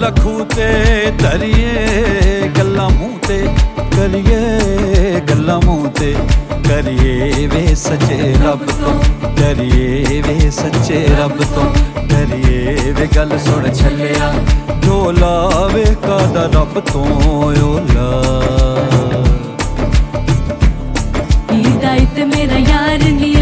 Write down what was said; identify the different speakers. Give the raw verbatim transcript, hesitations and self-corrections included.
Speaker 1: लखू ते धरिए गल्लां मूंह ते करिए गल्लां मूंह ते करिए वे सच्चे रब तो करिए वे सच्चे रब तो करिए वे गल सुन छलिया झोला वे कादा रब तो ओला
Speaker 2: हिदायत मेरा यार नी